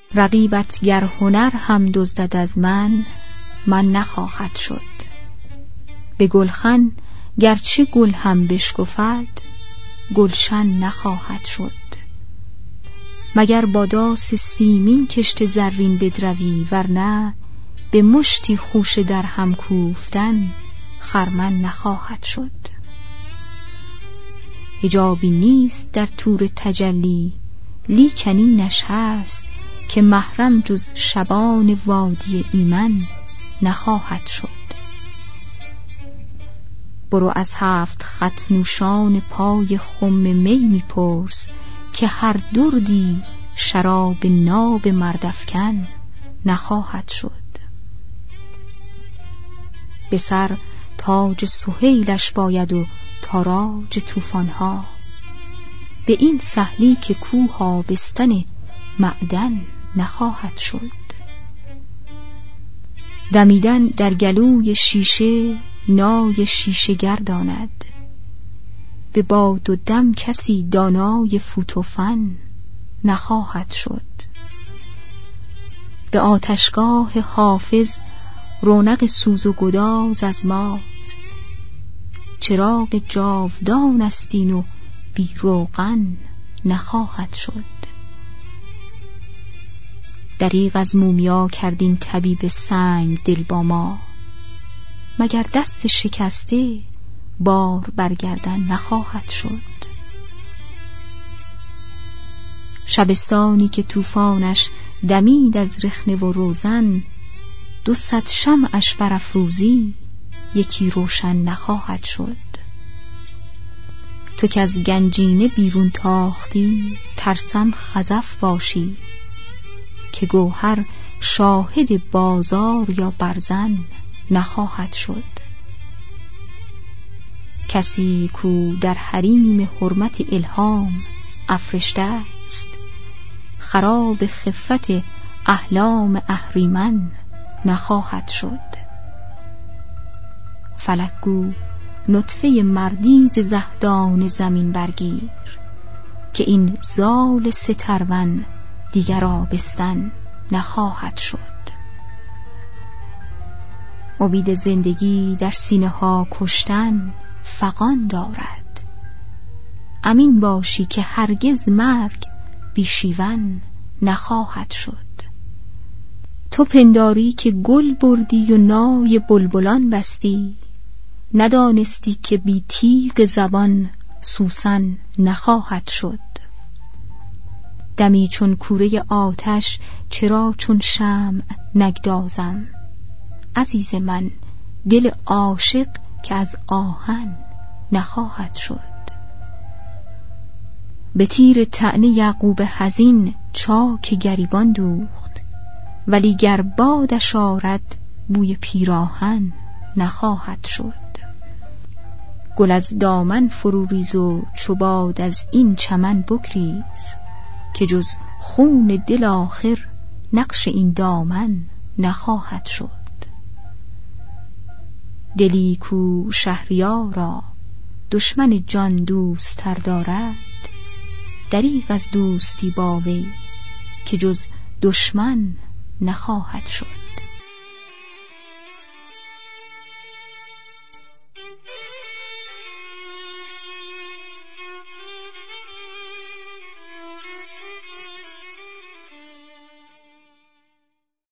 رقیبت گر هنر هم دزدد از من نخواهد شد. به گلخن گرچه گل هم بشکفد گلشن نخواهد شد. مگر با داس سیمین کشت زرین بدروی، ورنه به مشتی خوشه در هم کوفتن خرمن نخواهد شد. حجابی نیست در طور تجلی، لیکن اینش هست که محرم جز شبان وادی ایمن نخواهد شد. برو از 7 خط نوشان پای خم می میپرس که هر دردی شراب ناب مردافکن نخواهد شد. به سر تاج سهیلش باید و تاراج طوفان‌ها، به این سهلی که کوه آبستن معدن نخواهد شد. دمیدن در گلوی شیشه نای شیشه گرداند، به باد و دم کسی دانای فوت و فن نخواهد شد. به آتشگاه حافظ رونق سوز و گداز از ماست، چراغ جاودان است این و بی روغن نخواهد شد. دریغ از مومیا کردین طبیب سنگ دل با ما، مگر دست شکسته بار برگردن نخواهد شد. شبستانی که طوفانش دمید از رخنه و روزن، 200 شمعش برافروزی یکی روشن نخواهد شد. تو که از گنجینه بیرون تاختی ترسم خزف باشی، که گوهر شاهد بازار یا برزن نخواهد شد. کسی کو در حریم حرمت الهام افرشته است، خراب خفت احلام اهریمن نخواهد شد. فلک گو نطفه مردی ز زهدان زمین برگیر، که این زال سترون دیگر آبستن نخواهد شد. امید زندگی در سینه ها کشتن فغان دارد، امین باشی که هرگز مرگ بیشیون نخواهد شد. تو پنداری که گل بردی و نای بلبلان بستی، ندانستی که بی تیغ زبان سوسن نخواهد شد. دمی چون کوره آتش چرا چون شمع نگدازم، عزیز من دل عاشق که از آهن نخواهد شد. به تیر طعنه یعقوب حزین چاک گریبان دوخت، ولی گر بادش آرد بوی پیراهن نخواهد شد. گل از دامن فرو ریز و چو باد از این چمن بگریز، که جز خون دل آخر نقش این دامن نخواهد شد. دلی کو شهریار را دشمن جان دوست تر دارد، دریغ از دوستی با وی که جز دشمن نخواهد شد.